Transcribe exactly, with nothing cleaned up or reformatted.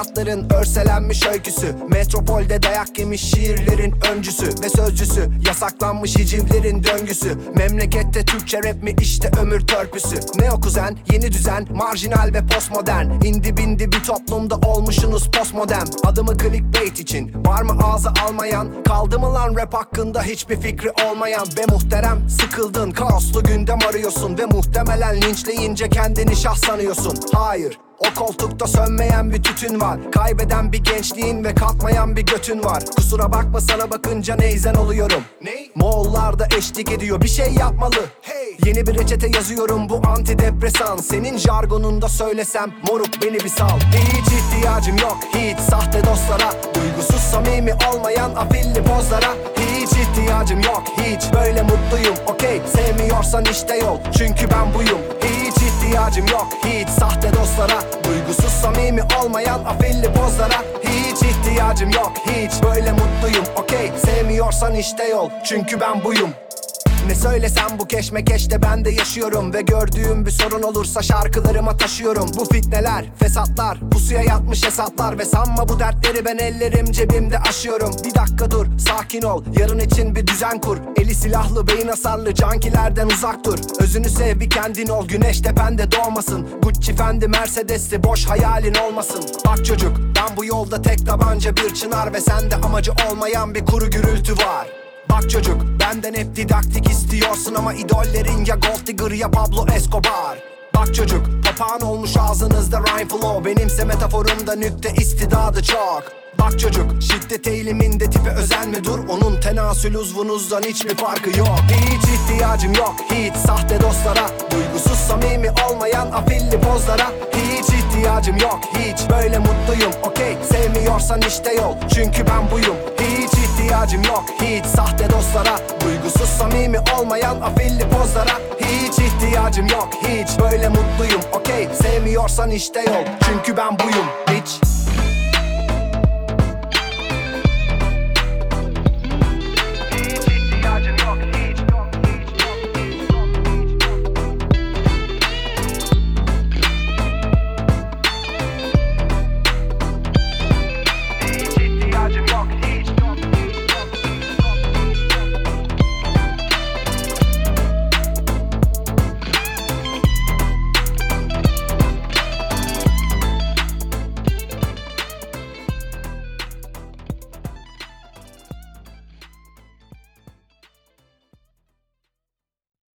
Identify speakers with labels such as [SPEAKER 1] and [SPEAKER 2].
[SPEAKER 1] hayatların örselenmiş öyküsü. Metropolde dayak yemiş şiirlerin öncüsü ve sözcüsü. Yasaklanmış hicivlerin döngüsü. Memlekette Türkçe rap mi işte ömür törpüsü. Ne o kuzen, yeni düzen, marjinal ve postmodern. İndi bindi bir toplumda olmuşsunuz postmodern. Adımı clickbait için var mı ağza almayan? Kaldı mı lan rap hakkında hiçbir fikri olmayan? Be muhterem sıkıldın, kaoslu gündem arıyorsun ve muhtemelen linçleyince kendini şah sanıyorsun. Hayır, o koltukta sönmeyen bir tütün var. Kaybeden bir gençliğin ve kalkmayan bir götün var. Kusura bakma sana bakınca neyzen oluyorum. Ne? Moğollar da eşlik ediyor, bir şey yapmalı. Hey. Yeni bir reçete yazıyorum, bu antidepresan. Senin jargonunda söylesem moruk beni bir sal. Hiç ihtiyacım yok hiç sahte dostlara. Duygusuz samimi olmayan afilli pozlara. Hiç ihtiyacım yok hiç böyle mutluyum. Okey, sevmiyorsan işte yol, çünkü ben buyum. Hiç ihtiyacım yok hiç sahte dostlara. Duygusuz samimi olmayan afilli pozlara. Hiç ihtiyacım yok hiç böyle mutluyum. Okey, sevmiyorsan işte yol, çünkü ben buyum. Ne söylesem bu keşmekeşte ben de yaşıyorum. Ve gördüğüm bir sorun olursa şarkılarıma taşıyorum. Bu fitneler, fesatlar, pusuya yatmış hesaplar. Ve sanma bu dertleri ben ellerim cebimde aşıyorum. Bir dakika dur, sakin ol, yarın için bir düzen kur. Eli silahlı, beyin hasarlı, cankilerden uzak dur. Özünü sev, bir kendin ol, güneş tepende doğmasın. Gucci, Fendi, Mercedes'li boş hayalin olmasın. Bak çocuk, ben bu yolda tek tabanca bir çınar. Ve sende amacı olmayan bir kuru gürültü var. Bak çocuk, benden hep didaktik istiyorsun ama idollerin ya Gold Digger ya Pablo Escobar. Bak çocuk, papağan olmuş ağzınızda rhyme flow. Benimse metaforumda nükte istidadı çok. Bak çocuk, şiddet eğiliminde tipe özenme dur. Onun tenasül uzvunuzdan hiçbir farkı yok. Hiç ihtiyacım yok hiç sahte dostlara. Duygusuz samimi olmayan afilli pozlara. Hiç ihtiyacım yok hiç böyle mutluyum. Okey, sevmiyorsan işte yol, çünkü ben buyum. Hiç ihtiyacım yok hiç sahte dostlara. Duygusuz samimi olmayan afilli pozlara. Hiç ihtiyacım yok hiç böyle mutluyum. Okey, sevmiyorsan işte yol, çünkü ben buyum bitch.